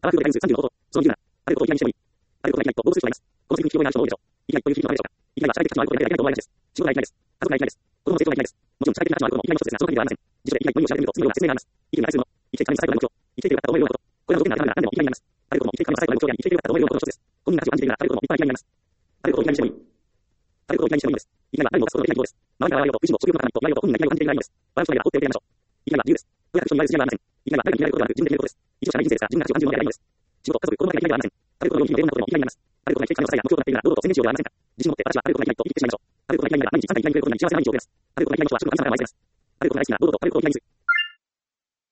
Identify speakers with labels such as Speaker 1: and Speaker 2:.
Speaker 1: アワークルで35と、その理由なら、あることをいきなりしてもいい。あることがいきなりと動物する人がいます。この先に聞き覚えがある人も多いでしょう。いきなりという聞き覚えでしょうか。いきなりは社会的価値のあることをやりたいと思われがちです。仕事がいきなりです。家族がいきなりです。子供の成長がいきなりです。もちろん社会的価値のあることもいきなりの一つですが、その限りではありません。辞書でいきなりという意味を調べてみると、次のような説明があります。生きるに愛するもの、生きていくために最高な目標、生きていけるようになったと思えるようなこと。これらの条件が当てはまるなら何でもいきなりになります。あることも生きていくために最高な目標や生きていけるようになったと思えるようなことの一つです。本人が価値を感じているなら、あることも一般いきなりになります。あることをいきなりにしてもいい。あることをいきなりにしてもいいのです。いきなりは何を犯すことができないことです。周りが笑われようと、意志も食欲の中にと言われようと、本人がいきなりを感じていないのです。笑う人がいるなら、放っておいてやりましょう。いきなりは自由です。どうやって人に言われる必要はありません。いきなりは誰かに言われることがなく、自分で決めることです。一応社会人生ですが、自分が価値を感じるものではないのです。仕事、家族、子供だけがいきなりではありません。あることのようにもいろんなことでもいきなりになります。あることが生きていくための最大の目標となっているなら、堂々と宣言しようではありませんか。自信を持って私はあることがいきなりと言い切ってしまいましょう。あることがいきなりなら毎日3回いきなり触れることに幸せな毎日を送ります。あることがいきなりの人は仕事が3回毎日です。あることが大好きな堂々とあることをいきなりにする。